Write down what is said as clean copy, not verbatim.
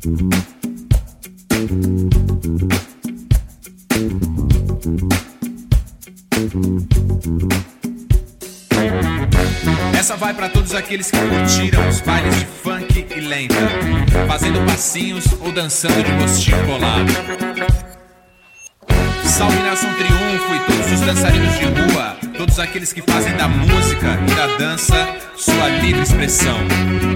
Essa vai pra todos aqueles que curtiram os bailes de funk e lenta, fazendo passinhos ou dançando de rostinho colado. Salve Nelson Triunfo e todos os dançarinos de rua, todos aqueles que fazem da música e da dança sua livre expressão.